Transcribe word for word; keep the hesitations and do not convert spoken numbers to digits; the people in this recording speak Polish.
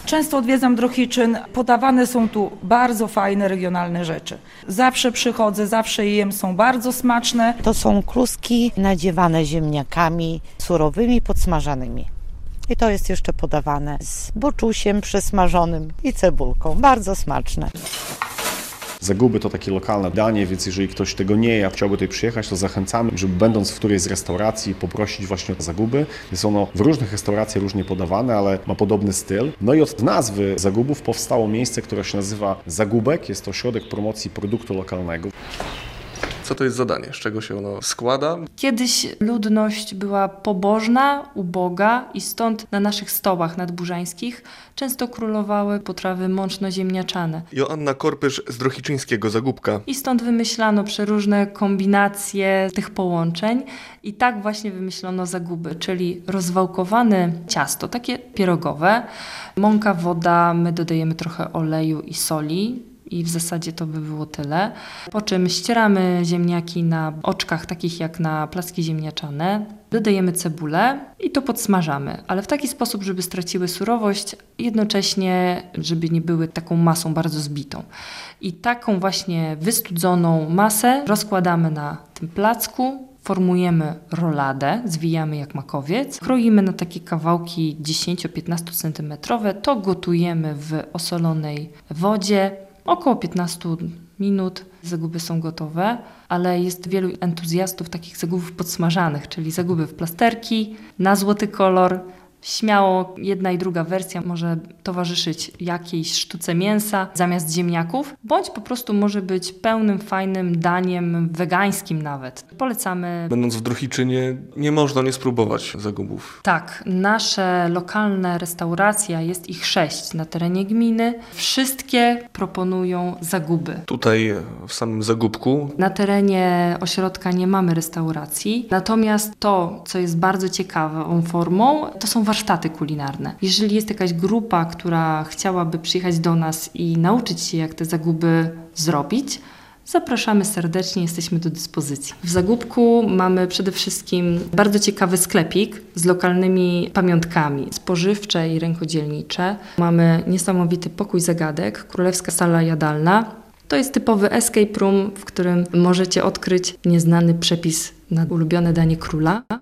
Często odwiedzam Drohiczyn, podawane są tu bardzo fajne regionalne rzeczy. Zawsze przychodzę, zawsze je jem, są bardzo smaczne. To są kluski nadziewane ziemniakami surowymi, podsmażanymi. I to jest jeszcze podawane z boczusiem przesmażonym i cebulką. Bardzo smaczne. Zaguby to takie lokalne danie, więc jeżeli ktoś tego nie je, a chciałby tutaj przyjechać, to zachęcamy, żeby będąc w którejś z restauracji poprosić właśnie o zaguby. Jest ono w różnych restauracjach różnie podawane, ale ma podobny styl. No i od nazwy Zagubów powstało miejsce, które się nazywa Zagubek. Jest to ośrodek promocji produktu lokalnego. Co to jest za danie? Z czego się ono składa? Kiedyś ludność była pobożna, uboga i stąd na naszych stołach nadburzańskich często królowały potrawy mączno-ziemniaczane. Joanna Korpysz z drohiczyńskiego Zagubka. I stąd wymyślano przeróżne kombinacje tych połączeń i tak właśnie wymyślono zaguby, czyli rozwałkowane ciasto, takie pierogowe, mąka, woda, my dodajemy trochę oleju i soli. I w zasadzie to by było tyle. Po czym ścieramy ziemniaki na oczkach, takich jak na placki ziemniaczane. Dodajemy cebulę i to podsmażamy, ale w taki sposób, żeby straciły surowość, jednocześnie, żeby nie były taką masą bardzo zbitą. I taką właśnie wystudzoną masę rozkładamy na tym placku. Formujemy roladę, zwijamy jak makowiec, kroimy na takie kawałki dziesięcio-piętnasto centymetrowe, to gotujemy w osolonej wodzie. Około piętnaście minut zaguby są gotowe, ale jest wielu entuzjastów takich zagubów podsmażanych, czyli zaguby w plasterki, na złoty kolor. Śmiało jedna i druga wersja może towarzyszyć jakiejś sztuce mięsa zamiast ziemniaków, bądź po prostu może być pełnym, fajnym daniem wegańskim nawet. Polecamy. Będąc w Drohiczynie nie można nie spróbować zagubów. Tak, nasze lokalne restauracje, jest ich sześć na terenie gminy, wszystkie proponują zaguby. Tutaj w samym Zagubku Na terenie ośrodka nie mamy restauracji, natomiast to, co jest bardzo ciekawą formą, to są warsztaty kulinarne. Jeżeli jest jakaś grupa, która chciałaby przyjechać do nas i nauczyć się, jak te zaguby zrobić, zapraszamy serdecznie, jesteśmy do dyspozycji. W Zagubku mamy przede wszystkim bardzo ciekawy sklepik z lokalnymi pamiątkami spożywcze i rękodzielnicze. Mamy niesamowity pokój zagadek, królewska sala jadalna. To jest typowy escape room, w którym możecie odkryć nieznany przepis na ulubione danie króla.